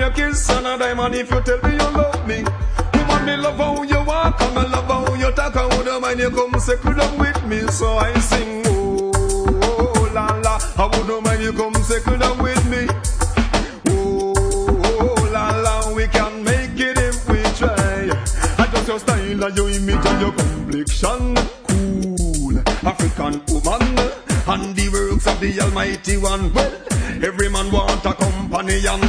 a kiss and a diamond if you tell me you love me. Woman, me love how you walk and me love how you talk. I wouldn't mind you come settle down with me. So I sing, oh, la la. I wouldn't mind you come settle down with me. Oh, la la. We can make it if we try. I just your style and your image and your complexion. Cool African woman. And the works of the Almighty One. Well, every man want a companion.